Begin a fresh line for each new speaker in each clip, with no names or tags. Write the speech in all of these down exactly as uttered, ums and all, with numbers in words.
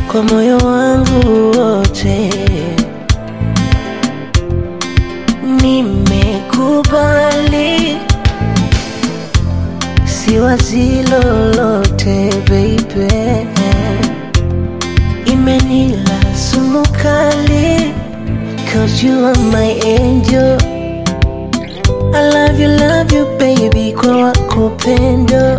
kwa moyo wangu wote. Nimekubali, siwazi lolote baby. Imenila sumu kali, cause you are my angel. I love you, love you baby, kwa wako pendo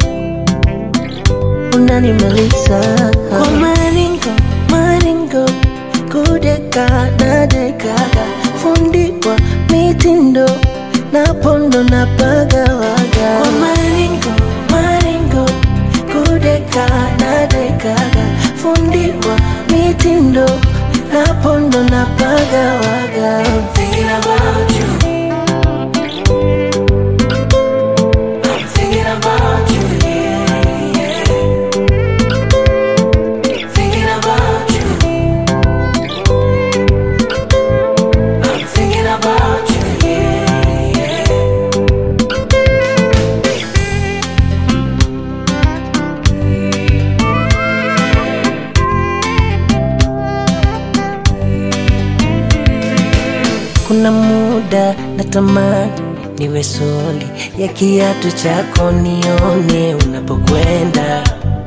unanimaliza. Kwa maringo, maringo, kudeka na dekaga, fundi wa mitindo na pondo na pagawaga. Kwa maringo, maringo, kudeka na dekaga, fundi wa mitindo na pondo na pagawaga. Thinking about you, I'm thinking about you, yeah, yeah. Thinking about you, I'm thinking about you, yeah, yeah. Kuna muda natamani niwe soli ya kiatu chako, nione unapokwenda.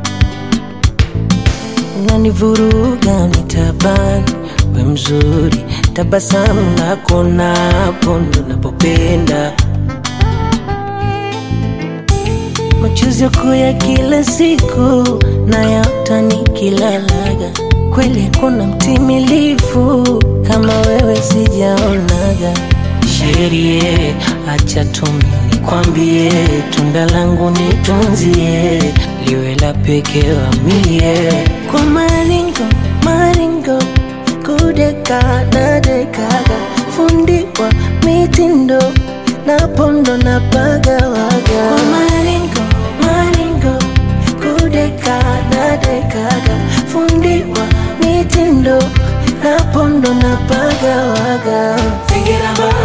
Unanivuruga nitabani, we mzuri, tabasamu lako na hapo ndo napopenda. Machozi yako ya kila siku na yaota nikilalaga, kweli kuna mtimilifu kama wewe sijaonaga. Sherie, acha tumi nikwambie, tunda langu nitunzie, liwe la pekee wa mie. Kwa maringo, maringo, kudeka na dekaga, fundi wa mitindo na pondo na pagawaga. Kwa maringo, maringo, kudeka na dekaga, fundi wa mitindo na pondo na pagawaga. Thinking about